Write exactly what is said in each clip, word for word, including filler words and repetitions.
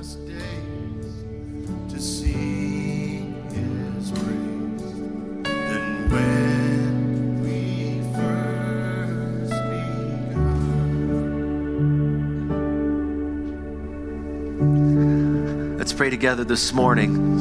us days to sing his praise than when we first begun. Let's pray together this morning.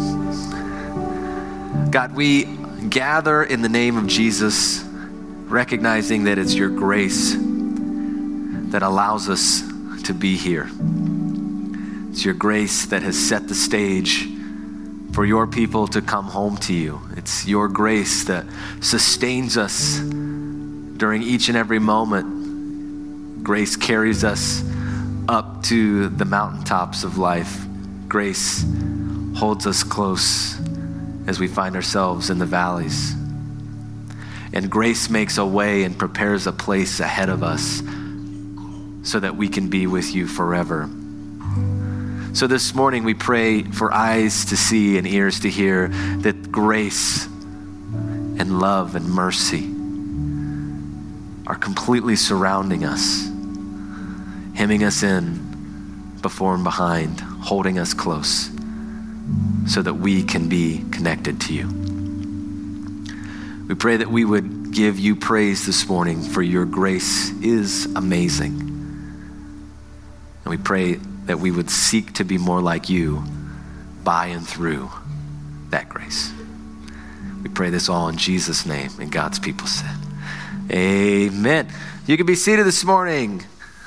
God, we gather in the name of Jesus, recognizing that it's your grace that allows us to be here. It's your grace that has set the stage for your people to come home to you. It's your grace that sustains us during each and every moment. Grace carries us up to the mountaintops of life. Grace holds us close as we find ourselves in the valleys. And grace makes a way and prepares a place ahead of us so that we can be with you forever. So this morning we pray for eyes to see and ears to hear that grace and love and mercy are completely surrounding us, hemming us in before and behind, holding us close so that we can be connected to you. We pray that we would give you praise this morning, for your grace is amazing. And we pray that we would seek to be more like you by and through that grace. We pray this all in Jesus' name, and God's people said, amen. You can be seated this morning.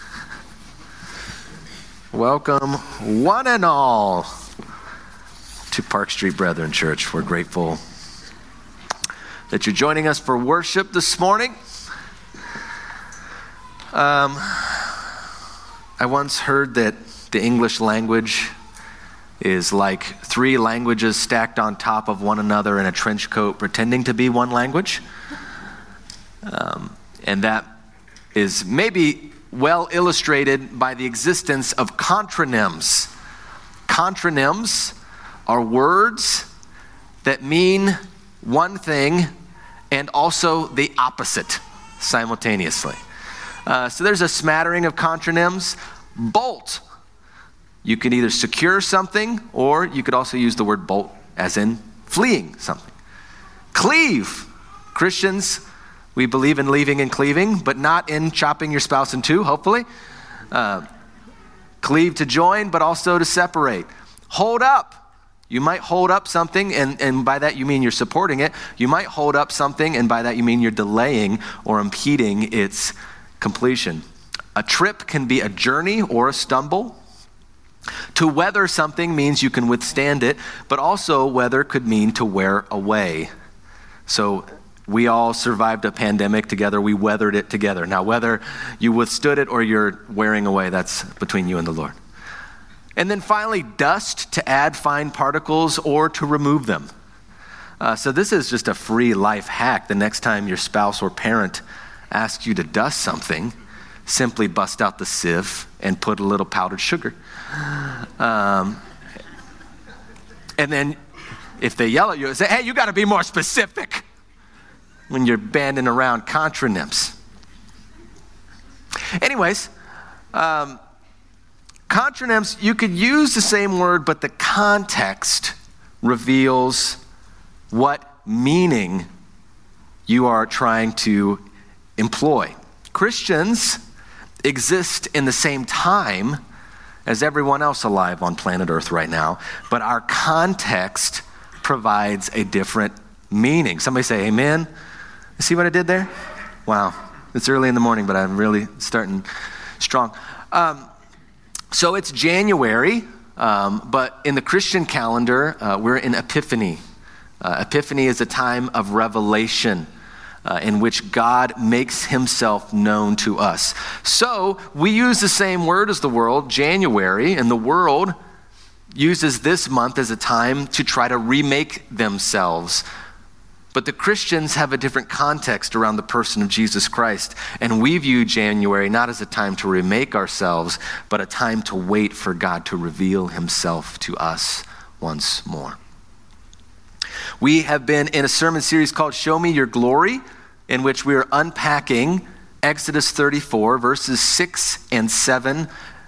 Welcome, one and all, to Park Street Brethren Church. We're grateful that you're joining us for worship this morning. Um, I once heard that the English language is like three languages stacked on top of one another in a trench coat pretending to be one language. Um, and that is maybe well illustrated by the existence of contronyms. Contronyms are words that mean one thing and also the opposite simultaneously. Uh, so there's a smattering of contronyms. Bolt. You can either secure something, or you could also use the word bolt as in fleeing something. Cleave. Christians, we believe in leaving and cleaving, but not in chopping your spouse in two, hopefully. Uh, cleave to join, but also to separate. Hold up. You might hold up something, and, and by that you mean you're supporting it. You might hold up something, and by that you mean you're delaying or impeding its completion. A trip can be a journey or a stumble. To weather something means you can withstand it, but also weather could mean to wear away. So we all survived a pandemic together. We weathered it together. Now, whether you withstood it or you're wearing away, that's between you and the Lord. And then finally, dust, to add fine particles or to remove them. Uh, so this is just a free life hack. The next time your spouse or parent asks you to dust something, simply bust out the sieve and put a little powdered sugar. Um, and then if they yell at you, say, hey, you got to be more specific when you're banding around contronyms. Anyways, um, contronyms, you could use the same word, but the context reveals what meaning you are trying to employ. Christians exist in the same time as everyone else alive on planet Earth right now, but our context provides a different meaning. Somebody say amen. See what I did there? Wow. It's early in the morning, but I'm really starting strong. Um, so it's January, um, but in the Christian calendar, uh, we're in Epiphany. Uh, Epiphany is a time of revelation, Uh, in which God makes himself known to us. So we use the same word as the world, January, and the world uses this month as a time to try to remake themselves. But the Christians have a different context around the person of Jesus Christ, and we view January not as a time to remake ourselves, but a time to wait for God to reveal himself to us once more. We have been in a sermon series called Show Me Your Glory, in which we are unpacking Exodus thirty-four, verses six and seven,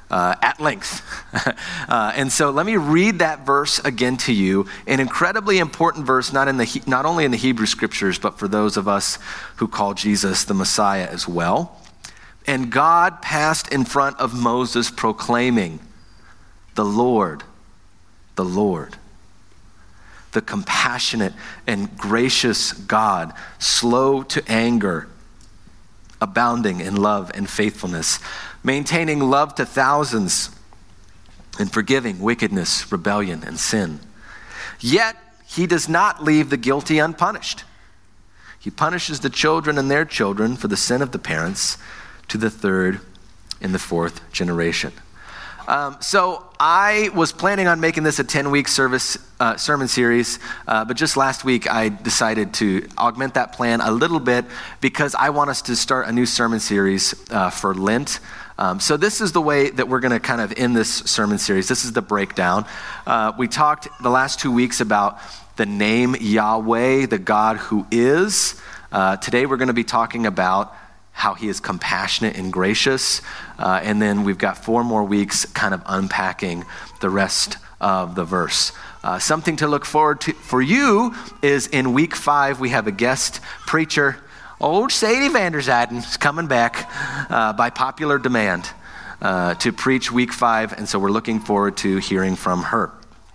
uh, at length. uh, and so let me read that verse again to you, an incredibly important verse, not in the not only in the Hebrew scriptures, but for those of us who call Jesus the Messiah as well. And God passed in front of Moses proclaiming, the Lord, the Lord, the compassionate and gracious God, slow to anger, abounding in love and faithfulness, maintaining love to thousands, and forgiving wickedness, rebellion, and sin. Yet he does not leave the guilty unpunished. He punishes the children and their children for the sin of the parents to the third and the fourth generation. Um, so I was planning on making this a ten-week service uh, sermon series, uh, but just last week I decided to augment that plan a little bit because I want us to start a new sermon series uh, for Lent. Um, so this is the way that we're going to kind of end this sermon series. This is the breakdown. Uh, we talked the last two weeks about the name Yahweh, the God who is. Uh, today we're going to be talking about how he is compassionate and gracious. Uh, and then we've got four more weeks kind of unpacking the rest of the verse. Uh, something to look forward to for you is in week five, we have a guest preacher. Old Sadie Vanderzijden is coming back uh, by popular demand uh, to preach week five. And so we're looking forward to hearing from her.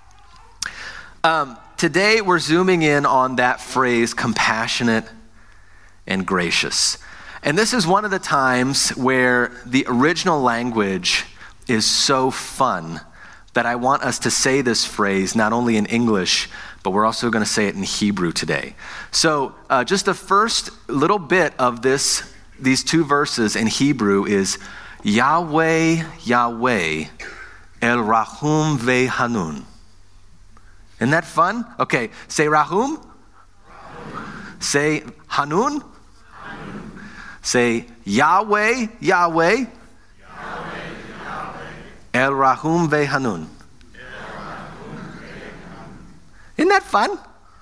Um, today, we're zooming in on that phrase, compassionate and gracious. And this is one of the times where the original language is so fun that I want us to say this phrase not only in English, but we're also going to say it in Hebrew today. So uh, just the first little bit of this, these two verses in Hebrew is Yahweh, Yahweh, El Rahum Ve'Hanun. Isn't that fun? Okay, say Rahum. Rahum. Say Hanun. Say Yahweh, Yahweh, Yahweh, Yahweh. El Rahum Ve'Hanun. Isn't that fun?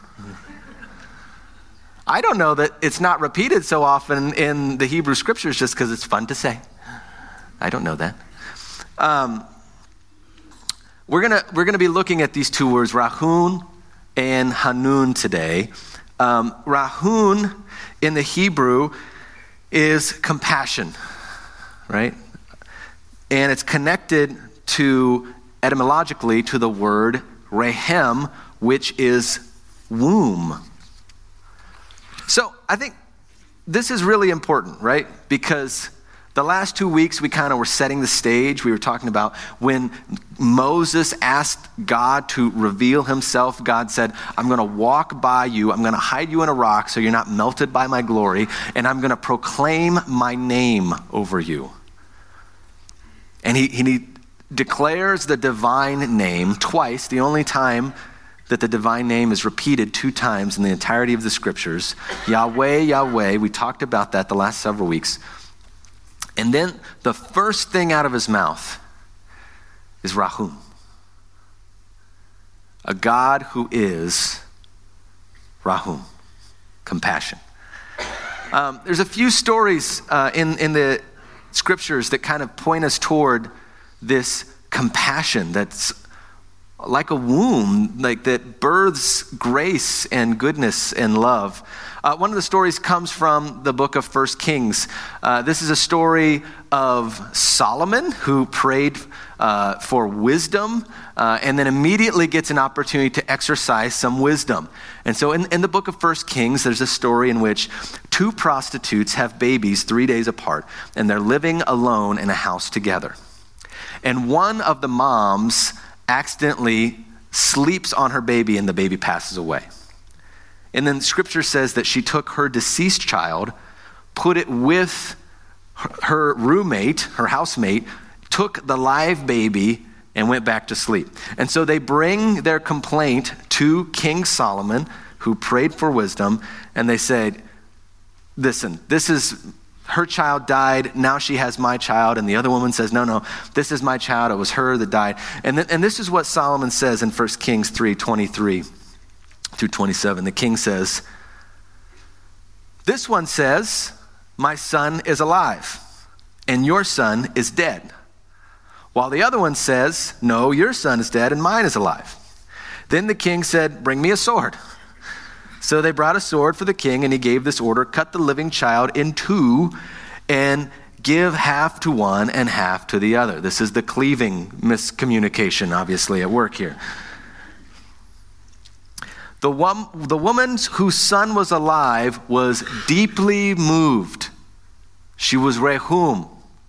I don't know that it's not repeated so often in the Hebrew scriptures just because it's fun to say. I don't know that. Um, we're gonna we're gonna be looking at these two words, Rahun and Hanun, today. Um, Rahun in the Hebrew is compassion, right? And it's connected to, etymologically, to the word rehem, which is womb. So I think this is really important, right? Because the last two weeks we kind of were setting the stage. We were talking about when Moses asked God to reveal himself. God said, I'm going to walk by you. I'm going to hide you in a rock so you're not melted by my glory. And I'm going to proclaim my name over you. And he, he declares the divine name twice, the only time that the divine name is repeated two times in the entirety of the scriptures. Yahweh, Yahweh. We talked about that the last several weeks. And then the first thing out of his mouth is Rahum, a God who is Rahum, compassion. Um, there's a few stories uh, in, in the scriptures that kind of point us toward this compassion that's like a womb, like that births grace and goodness and love. Uh, one of the stories comes from the book of First Kings. Uh, this is a story of Solomon who prayed uh, for wisdom uh, and then immediately gets an opportunity to exercise some wisdom. And so in, in the book of First Kings, there's a story in which two prostitutes have babies three days apart, and they're living alone in a house together. And one of the moms accidentally sleeps on her baby and the baby passes away. And then scripture says that she took her deceased child, put it with her roommate, her housemate, took the live baby and went back to sleep. And so they bring their complaint to King Solomon, who prayed for wisdom, and they said, listen, this is, her child died, now she has my child. And the other woman says, no, no, this is my child, it was her that died. And, th- and this is what Solomon says in First Kings three twenty-three through twenty-seven. The king says, this one says, my son is alive, and your son is dead. while the other one says, no, your son is dead and mine is alive. Then the king said, bring me a sword. So they brought a sword for the king, and he gave this order, cut the living child in two and give half to one and half to the other. This is the cleaving miscommunication, obviously, at work here. The, one, the woman whose son was alive was deeply moved. She was Rehum,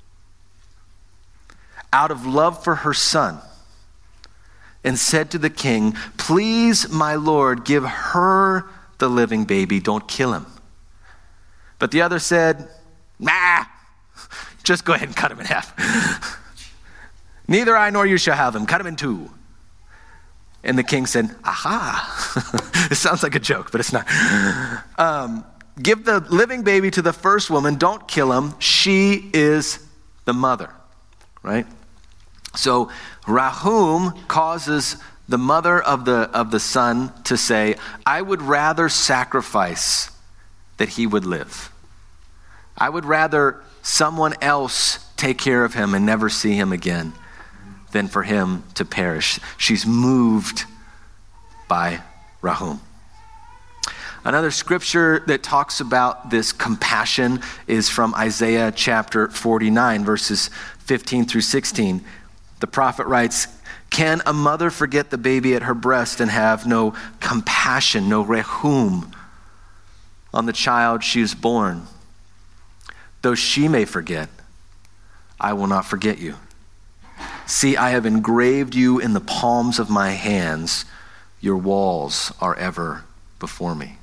out of love for her son, and said to the king, please, my lord, give her the living baby, don't kill him. But the other said, nah, just go ahead and cut him in half. Neither I nor you shall have him, cut him in two. And the king said, aha. It sounds like a joke, but it's not. Um, give the living baby to the first woman, don't kill him, she is the mother, right? So Rahum causes the mother of the of the son to say, I would rather sacrifice that he would live. I would rather someone else take care of him and never see him again than for him to perish. She's moved by Rahum. Another scripture that talks about this compassion is from Isaiah chapter forty-nine, verses fifteen through sixteen. The prophet writes, can a mother forget the baby at her breast and have no compassion, no rehum on the child she is born? Though she may forget, I will not forget you. See, I have engraved you in the palms of my hands. Your walls are ever before me.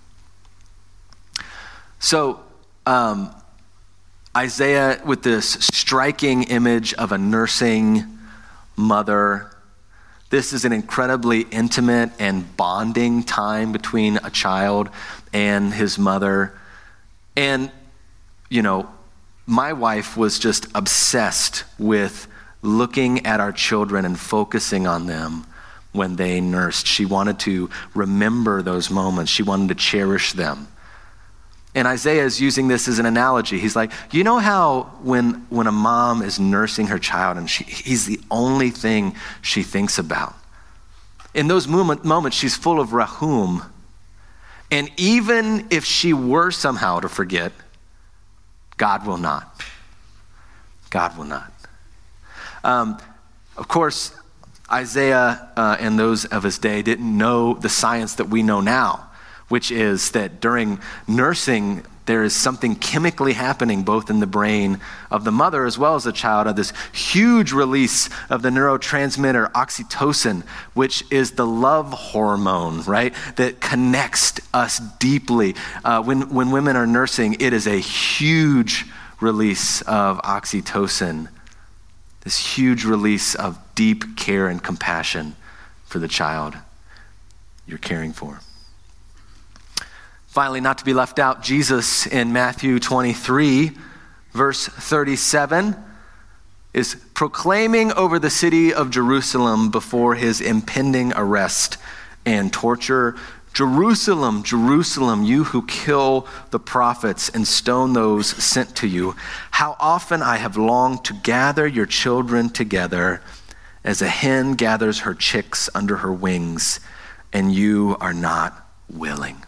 So, um, Isaiah, with this striking image of a nursing mother, this is an incredibly intimate and bonding time between a child and his mother. And, you know, my wife was just obsessed with looking at our children and focusing on them when they nursed. She wanted to remember those moments. She wanted to cherish them. And Isaiah is using this as an analogy. He's like, you know how when when a mom is nursing her child and she, he's the only thing she thinks about. In those moment, moments, she's full of rahum. And even if she were somehow to forget, God will not. God will not. Um, of course, Isaiah uh, and those of his day didn't know the science that we know now, which is that during nursing, there is something chemically happening both in the brain of the mother as well as the child, of this huge release of the neurotransmitter oxytocin, which is the love hormone, right, that connects us deeply. Uh, when, when women are nursing, it is a huge release of oxytocin, this huge release of deep care and compassion for the child you're caring for. Finally, not to be left out, Jesus in Matthew twenty-three, verse thirty-seven, is proclaiming over the city of Jerusalem before his impending arrest and torture. Jerusalem, Jerusalem, you who kill the prophets and stone those sent to you, how often I have longed to gather your children together as a hen gathers her chicks under her wings, and you are not willing.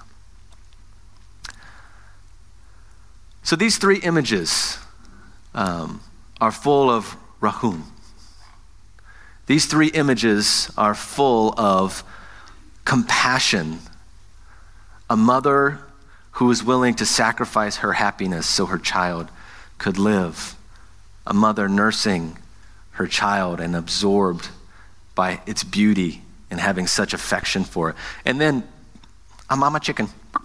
So these three images um, are full of rahum. These three images are full of compassion. A mother who is willing to sacrifice her happiness so her child could live. A mother nursing her child and absorbed by its beauty and having such affection for it. And then a mama chicken,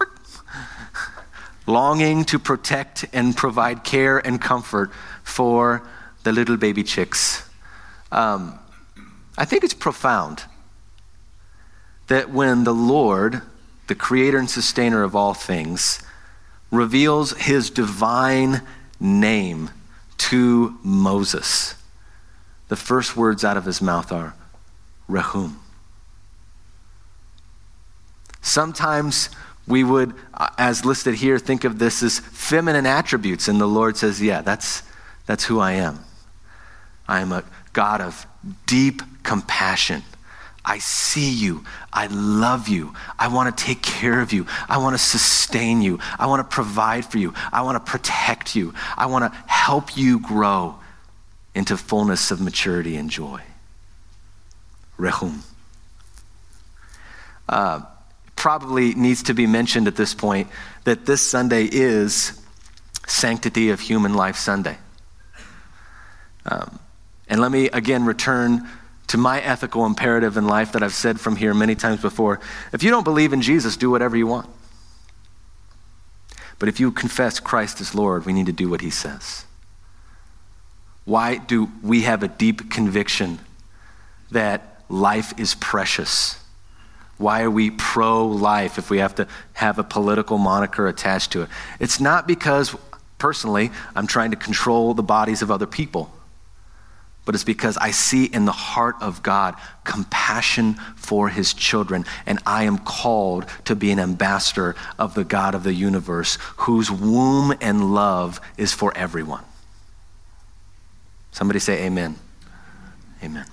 longing to protect and provide care and comfort for the little baby chicks. Um, I think it's profound that when the Lord, the creator and sustainer of all things, reveals his divine name to Moses, the first words out of his mouth are Rehum. Sometimes we would, as listed here, think of this as feminine attributes, and the Lord says, yeah, that's that's who I am. I am a God of deep compassion. I see you. I love you. I want to take care of you. I want to sustain you. I want to provide for you. I want to protect you. I want to help you grow into fullness of maturity and joy. Rehum. Uh, probably needs to be mentioned at this point that this Sunday is Sanctity of Human Life Sunday. Um, and let me again return to my ethical imperative in life that I've said from here many times before. If you don't believe in Jesus, do whatever you want. But if you confess Christ as Lord, we need to do what he says. Why do we have a deep conviction that life is precious? Why are we pro-life if we have to have a political moniker attached to it? It's not because, personally, I'm trying to control the bodies of other people, but it's because I see in the heart of God compassion for his children, and I am called to be an ambassador of the God of the universe, whose womb and love is for everyone. Somebody say amen. Amen.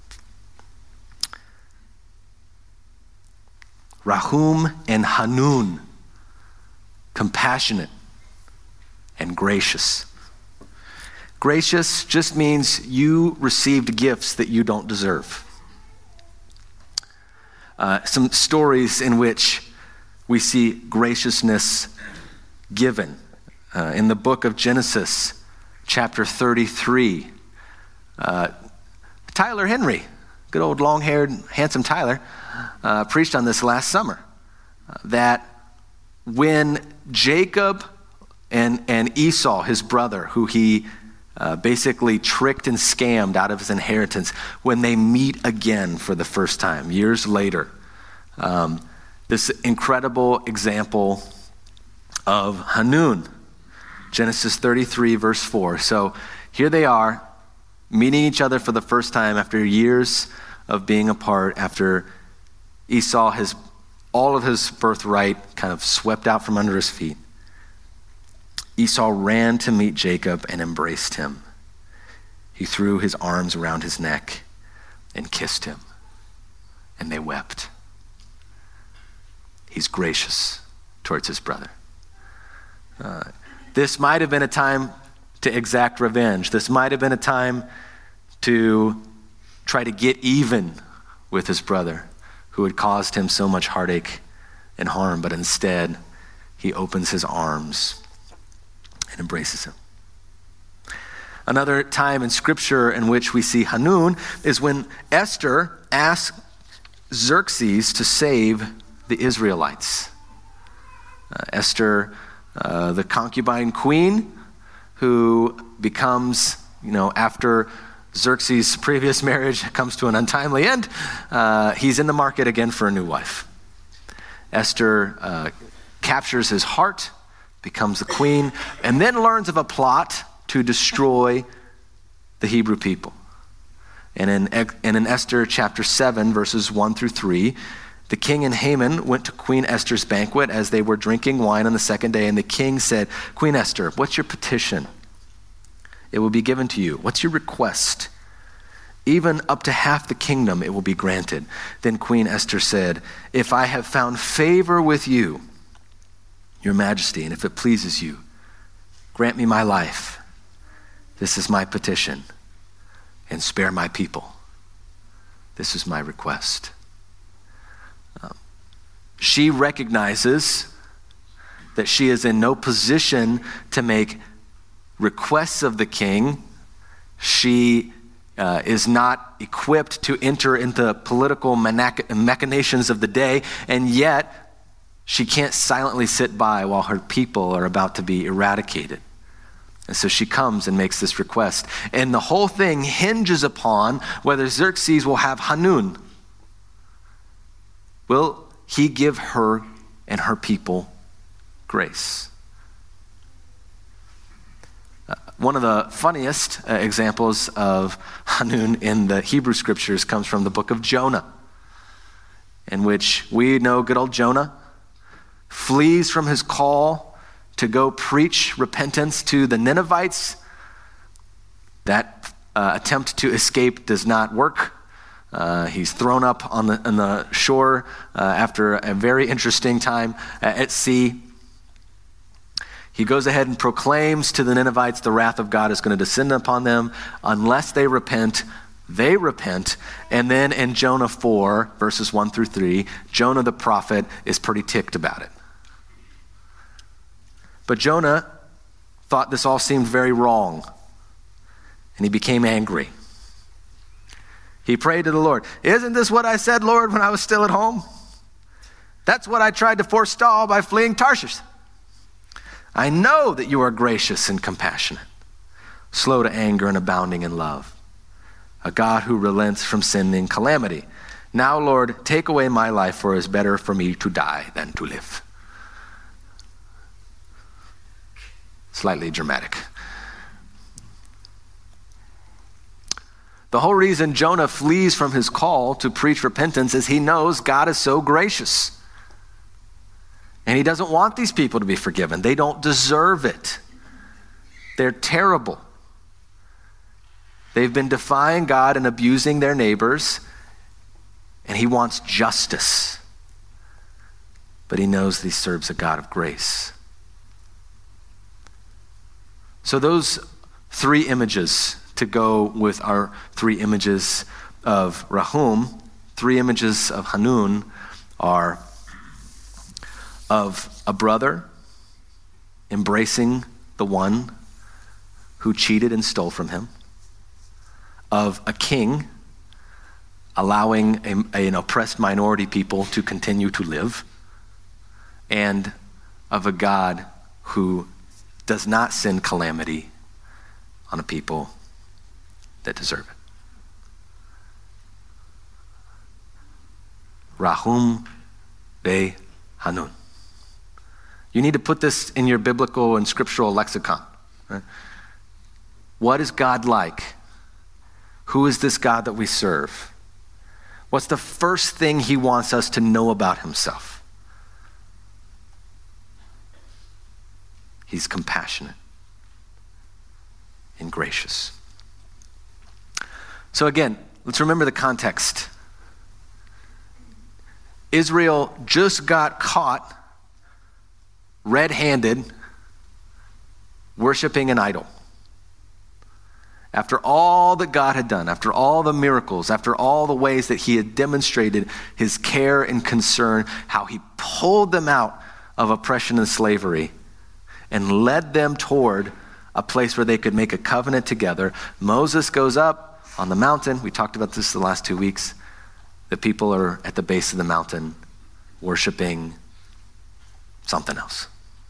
Rahum and Hanun, compassionate and gracious. Gracious just means you received gifts that you don't deserve. Uh, some stories in which we see graciousness given. Uh, in the book of Genesis, chapter thirty-three, uh, Tyler Henry, good old long-haired, handsome Tyler, uh, preached on this last summer, uh, that when Jacob and, and Esau, his brother, who he uh, basically tricked and scammed out of his inheritance, when they meet again for the first time, years later, um, this incredible example of Hanun, Genesis thirty-three, verse four. So here they are, meeting each other for the first time after years of being apart, after Esau has all of his birthright kind of swept out from under his feet. Esau ran to meet Jacob and embraced him. He threw his arms around his neck and kissed him, and they wept. He's gracious towards his brother. Uh, this might have been a time to exact revenge. This might have been a time to try to get even with his brother who had caused him so much heartache and harm, but instead he opens his arms and embraces him. Another time in Scripture in which we see Hanun is when Esther asked Xerxes to save the Israelites. Uh, Esther, uh, the concubine queen, who becomes, you know, after Xerxes' previous marriage comes to an untimely end, uh, he's in the market again for a new wife. Esther uh, captures his heart, becomes the queen, and then learns of a plot to destroy the Hebrew people. And in, and in Esther chapter seven, verses one through three, the king and Haman went to Queen Esther's banquet as they were drinking wine on the second day, and the king said, "Queen Esther, what's your petition? It will be given to you. What's your request? Even up to half the kingdom it will be granted." Then Queen Esther said, "If I have found favor with you, your majesty, and if it pleases you, grant me my life. This is my petition, and spare my people. This is my request." Um, she recognizes that she is in no position to make requests of the king. She uh, is not equipped to enter into political manac- machinations of the day, and yet she can't silently sit by while her people are about to be eradicated. And so she comes and makes this request. And the whole thing hinges upon whether Xerxes will have Hanun. Will he give her and her people grace? Uh, one of the funniest uh, examples of Hanun in the Hebrew scriptures comes from the book of Jonah, in which we know good old Jonah flees from his call to go preach repentance to the Ninevites. That uh, attempt to escape does not work. Uh, he's thrown up on the, on the shore uh, after a very interesting time uh, at sea. He goes ahead and proclaims to the Ninevites the wrath of God is going to descend upon them unless they repent. They repent. And then in Jonah four, verses one through three, Jonah the prophet is pretty ticked about it. But Jonah thought this all seemed very wrong, and he became angry. He prayed to the Lord. Isn't this what I said, Lord, when I was still at home? That's what I tried to forestall by fleeing Tarshish. I know that you are gracious and compassionate, slow to anger and abounding in love, a God who relents from sending calamity. Now, Lord, take away my life, for it is better for me to die than to live. Slightly dramatic. The whole reason Jonah flees from his call to preach repentance is he knows God is so gracious. And he doesn't want these people to be forgiven. They don't deserve it. They're terrible. They've been defying God and abusing their neighbors, and he wants justice. But he knows that he serves a God of grace. So those three images to go with our three images of Rahum, three images of Hanun are of a brother embracing the one who cheated and stole from him, of a king allowing a, an oppressed minority people to continue to live, and of a God who does not send calamity on a people that deserve it. Rahum ve Hanun. You need to put this in your biblical and scriptural lexicon. Right? What is God like? Who is this God that we serve? What's the first thing he wants us to know about himself? He's compassionate and gracious. So again, let's remember the context. Israel just got caught red-handed worshiping an idol. After all that God had done, after all the miracles, after all the ways that he had demonstrated his care and concern, how he pulled them out of oppression and slavery and led them toward a place where they could make a covenant together. Moses goes up on the mountain. We talked about this the last two weeks. The people are at the base of the mountain worshiping something else.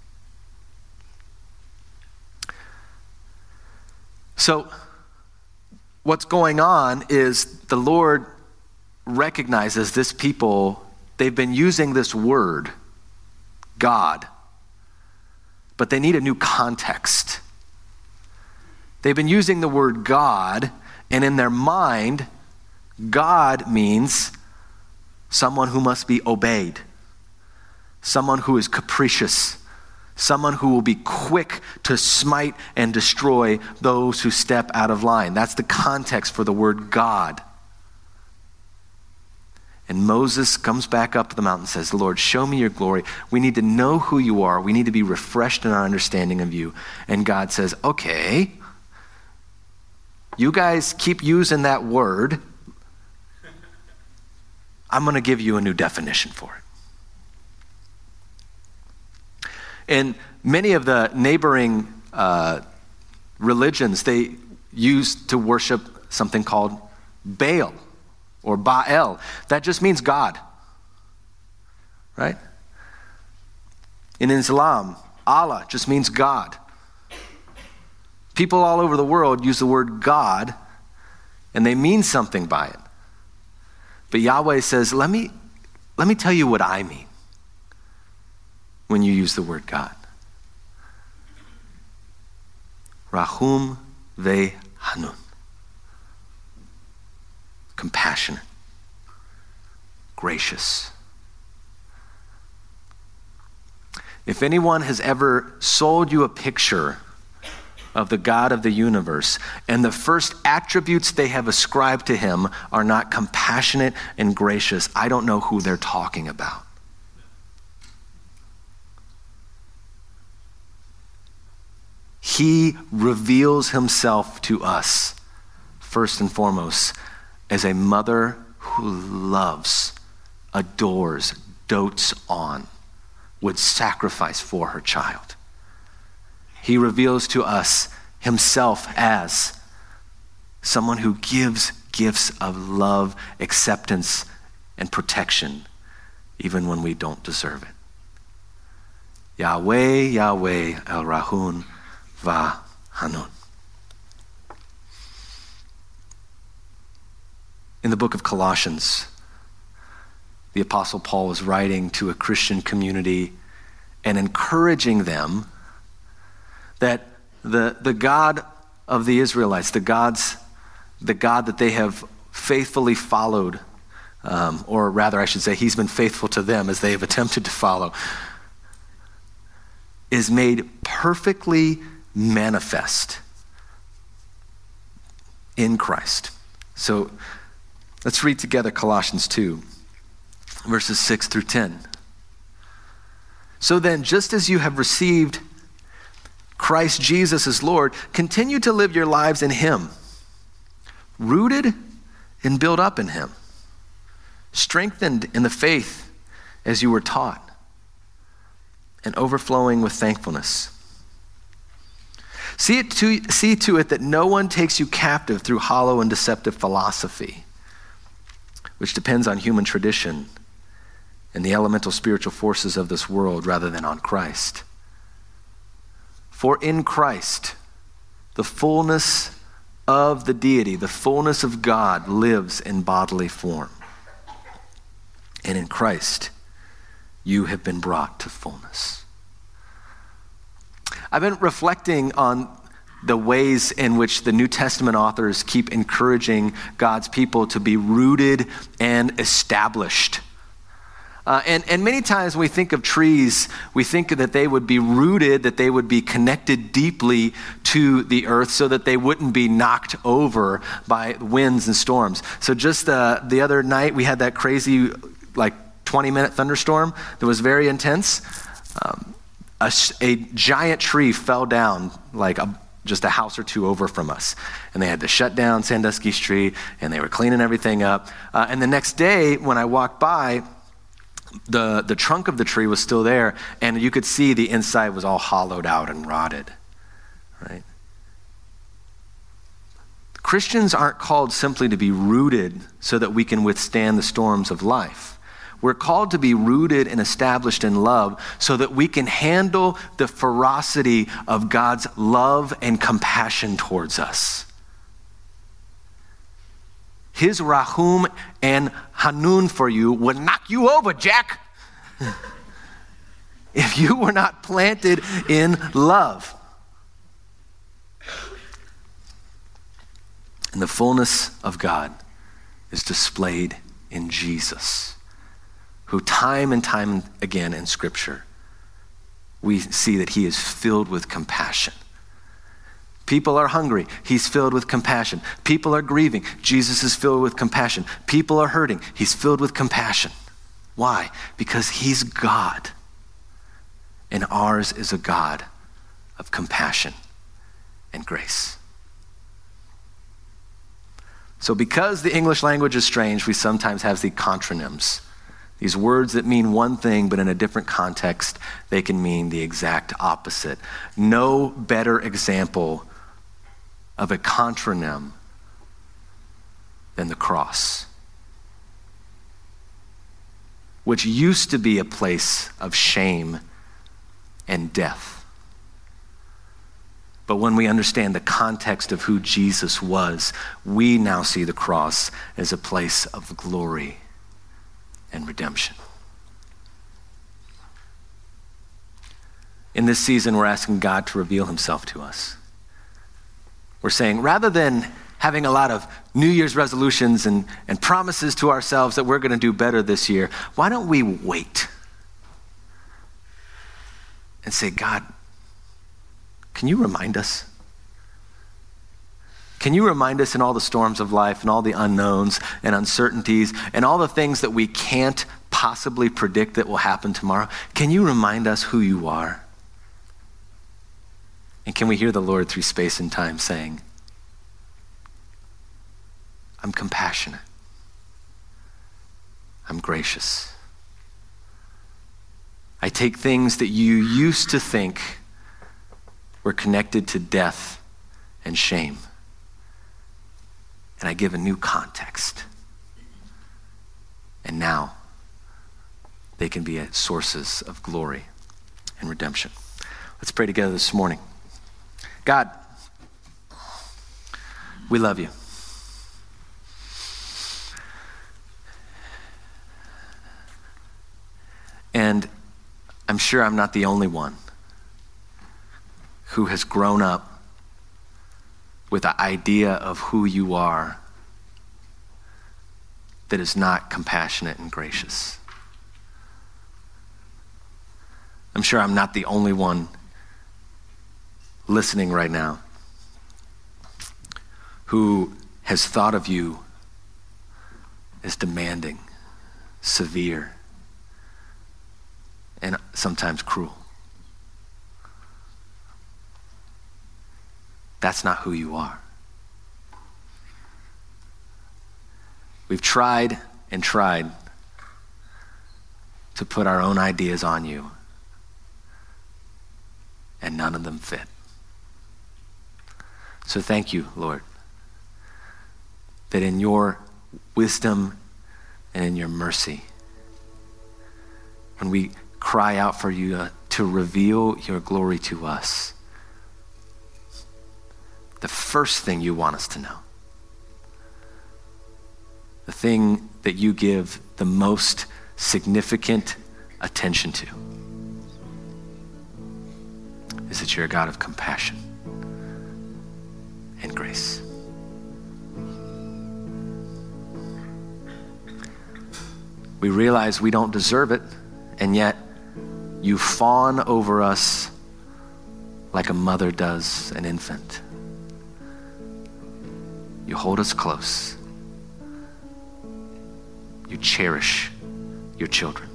So what's going on is the Lord recognizes this people, they've been using this word, God, but they need a new context. They've been using the word God, and in their mind, God means someone who must be obeyed, someone who is capricious, someone who will be quick to smite and destroy those who step out of line. That's the context for the word God. And Moses comes back up the mountain and says, Lord, show me your glory. We need to know who you are. We need to be refreshed in our understanding of you. And God says, okay, you guys keep using that word. I'm going to give you a new definition for it. In many of the neighboring uh, religions, they used to worship something called Baal or Baal. That just means God, right? In Islam, Allah just means God. People all over the world use the word God, and they mean something by it. But Yahweh says, let me, let me tell you what I mean when you use the word God. Rahum ve Hanun. Compassionate. Gracious. If anyone has ever sold you a picture of the God of the universe, and the first attributes they have ascribed to him are not compassionate and gracious, I don't know who they're talking about. He reveals himself to us, first and foremost, as a mother who loves, adores, dotes on, would sacrifice for her child. He reveals to us himself as someone who gives gifts of love, acceptance, and protection, even when we don't deserve it. Yahweh, Yahweh, El Rahun Va Hanun. In the book of Colossians, the Apostle Paul was writing to a Christian community and encouraging them that the, the God of the Israelites, the God's, the God that they have faithfully followed, um, or rather I should say he's been faithful to them as they have attempted to follow, is made perfectly manifest in Christ. So let's read together Colossians two, verses six through ten. So then, just as you have received Christ Jesus as Lord, continue to live your lives in him, rooted and built up in him, strengthened in the faith as you were taught, and overflowing with thankfulness. See it to, see to it that no one takes you captive through hollow and deceptive philosophy, which depends on human tradition and the elemental spiritual forces of this world rather than on Christ. For in Christ, the fullness of the deity, the fullness of God lives in bodily form. And in Christ, you have been brought to fullness. I've been reflecting on the ways in which the New Testament authors keep encouraging God's people to be rooted and established. Uh, and, and many times when we think of trees, we think that they would be rooted, that they would be connected deeply to the earth so that they wouldn't be knocked over by winds and storms. So just uh, the other night, we had that crazy like twenty-minute thunderstorm that was very intense. Um, a, a giant tree fell down like a just a house or two over from us. And they had to shut down Sandusky Street, and they were cleaning everything up. Uh, and the next day, when I walked by, the, the trunk of the tree was still there, and you could see the inside was all hollowed out and rotted, right? Christians aren't called simply to be rooted so that we can withstand the storms of life. We're called to be rooted and established in love so that we can handle the ferocity of God's love and compassion towards us. His Rahum and Hanun for you would knock you over, Jack, if you were not planted in love. And the fullness of God is displayed in Jesus, who time and time again in Scripture, we see that he is filled with compassion. People are hungry. He's filled with compassion. People are grieving. Jesus is filled with compassion. People are hurting. He's filled with compassion. Why? Because he's God, and ours is a God of compassion and grace. So because the English language is strange, we sometimes have the contronyms. These words that mean one thing, but in a different context, they can mean the exact opposite. No better example of a contronym than the cross, which used to be a place of shame and death. But when we understand the context of who Jesus was, we now see the cross as a place of glory and redemption. In this season, we're asking God to reveal himself to us. We're saying, rather than having a lot of New Year's resolutions and, and promises to ourselves that we're going to do better this year, why don't we wait and say, God, can you remind us? Can you remind us in all the storms of life and all the unknowns and uncertainties and all the things that we can't possibly predict that will happen tomorrow? Can you remind us who you are? And can we hear the Lord through space and time saying, I'm compassionate. I'm gracious. I take things that you used to think were connected to death and shame, and I give a new context. And now they can be sources of glory and redemption. Let's pray together this morning. God, we love you. And I'm sure I'm not the only one who has grown up with the idea of who you are that is not compassionate and gracious. I'm sure I'm not the only one listening right now who has thought of you as demanding, severe, and sometimes cruel. That's not who you are. We've tried and tried to put our own ideas on you, and none of them fit. So thank you, Lord, that in your wisdom and in your mercy, when we cry out for you uh, to reveal your glory to us, the first thing you want us to know, the thing that you give the most significant attention to, is that you're a God of compassion and grace. We realize we don't deserve it, and yet you fawn over us like a mother does an infant. You hold us close. You cherish your children.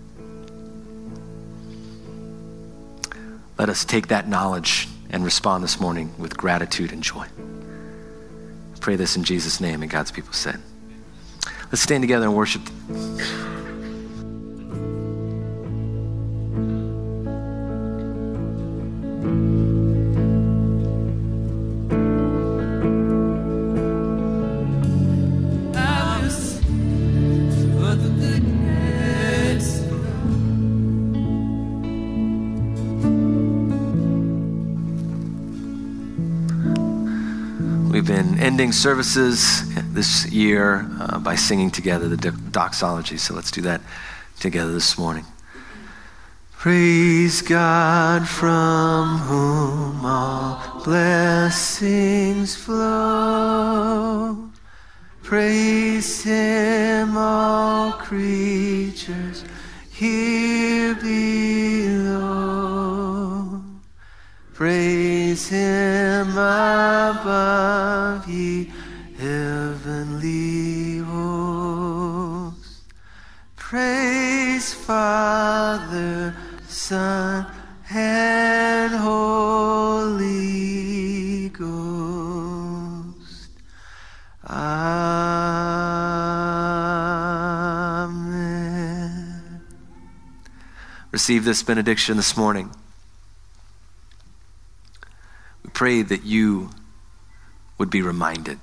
Let us take that knowledge and respond this morning with gratitude and joy. I pray this in Jesus' name, and God's people said. Let's stand together and worship. We've been ending services this year uh, by singing together the doxology. So let's do that together this morning. Praise God from whom all blessings flow. Praise him, all creatures here below. Praise him above, ye heavenly hosts. Praise Father, Son, and Holy Ghost. Amen. Receive this benediction this morning. We pray that you would be reminded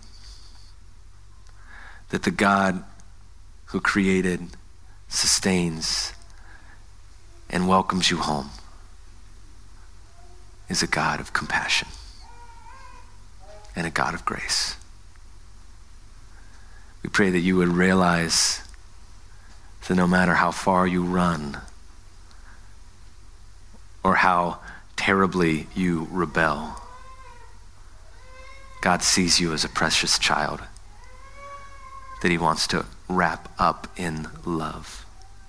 that the God who created, sustains, and welcomes you home is a God of compassion and a God of grace. We pray that you would realize that no matter how far you run or how terribly you rebel, God sees you as a precious child that he wants to wrap up in love.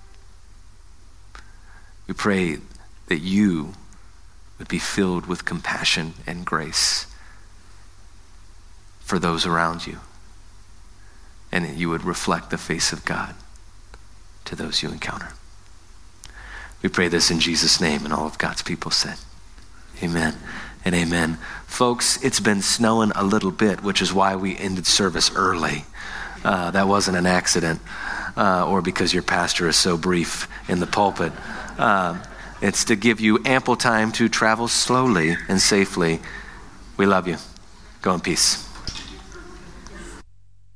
We pray that you would be filled with compassion and grace for those around you, and that you would reflect the face of God to those you encounter. We pray this in Jesus' name, and all of God's people said, amen and amen. Folks, it's been snowing a little bit, which is why we ended service early. Uh, that wasn't an accident, uh, or because your pastor is so brief in the pulpit. Uh, it's to give you ample time to travel slowly and safely. We love you. Go in peace.